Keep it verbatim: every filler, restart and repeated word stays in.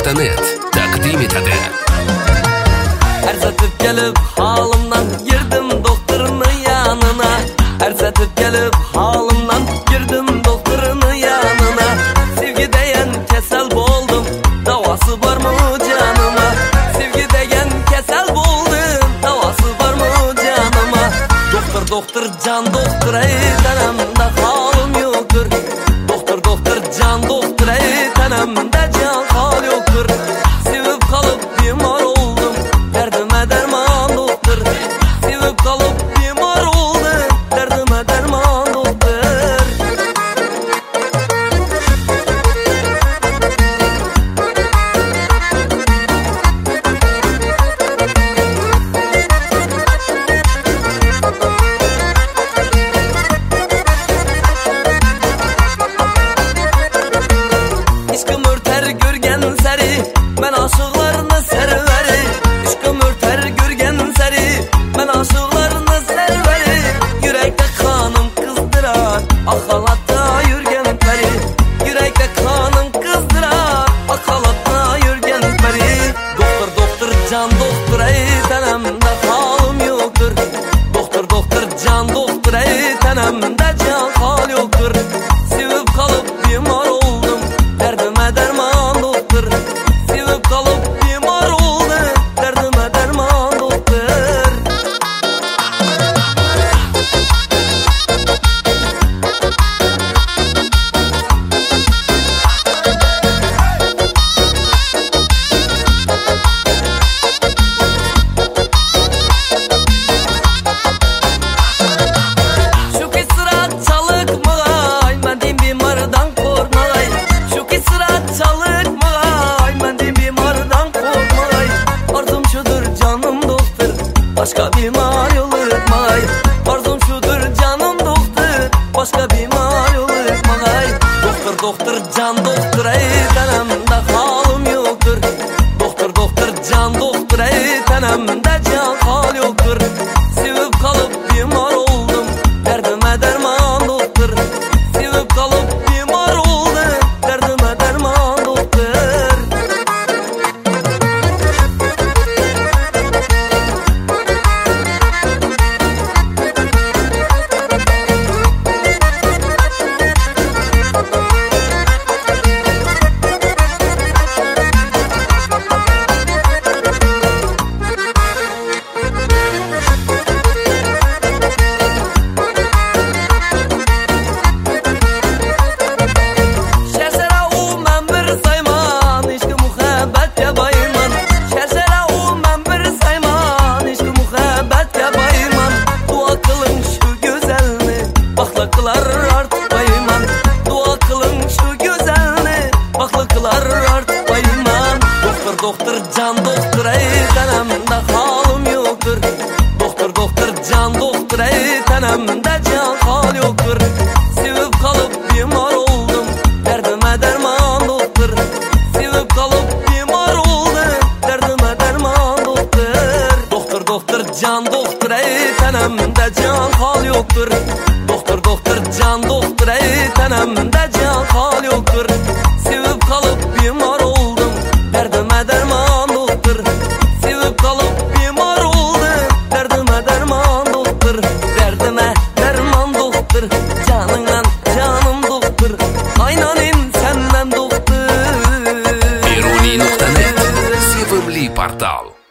nokta net taqdim etadi. Ersatib kelib halimdan girdim doktorning yanına. Ersatib kelib halimdan girdim doktorning yanına. Sevgi deyen kesel boldum, davası var mı canıma? Sevgi deyen kesel boldum, davası var mı canıma? Doktor doktor can doktor ey tanamda halim yoktur. Doktor doktor can doktor ey tanamda can hal yoktur. Sevip kalıp bimar oldum, derdime derman doktor. Sevip kalıp bimar oldum, derdime derman doktor. İşkım örter görgen seri, ben aşıklarını serveri. İşkım örter görgen seri, ben aşıklarını serveri. Yürekte kanım kızdırar, akalatta yürgen peri. Yürekte kanım kızdırar, akalatta yürgen peri. Doktor doktor can doktor ey tanamda halim yoktur. Doktor doktor can doktor ey tanamda can hal yoktur. Sevip kalıp bimar oldum, derdime derman doktor. Sevip kalıp bimar oldum, derdime derman doktor. Şu ki sıra çalık mıgay, ben deyim bimardan korkmagay. Şu ki sıra çalık mıgay, ben deyim bimardan korkmagay. Arzum şudur canım doktor, başka bimar yolukmagay. Arzum şudur canım doktor, başka bimar yolukmagay. Doktor doktor can doktor ey tanamda halim yoktur. Doktor doktor can doktor ey tanamda can hal yoktur. Sevip kalıp bimar oldum, derdime derman doktor. Sevip kalıp bimar oldum, derdime derman doktor. Şersera u men bir sayman, işki muhabbetke bayman. Şersera u men bir sayman, işki muhabbetke bayman. Dua kılın şu güzelni, bakla kılar artık bayman. Dua kılın şu güzelni, bakla kılar artık bayman. Doktor doktor can doktor ey tanamda halim yoktur. Doktor doktor can doktor ey tanamda can hal yoktur. Sevip kalıp bimar oldum, derdime derman doktor. Sevip kalıp bimar oldum, derdime derman doktor. Doktor doktor can doktor ey tanamda can hal yoktur. Doktor doktor can doktor ey tanamda can hal yoktur. Sevip kalıp bimar oldum, derdime derman doktor. Sevip kalıp bimar oldum, derdime derman doktor. Derdime derman doktor, canından canım doktor. Aynanin senden doktor. Beruni nokta net sevimli portal.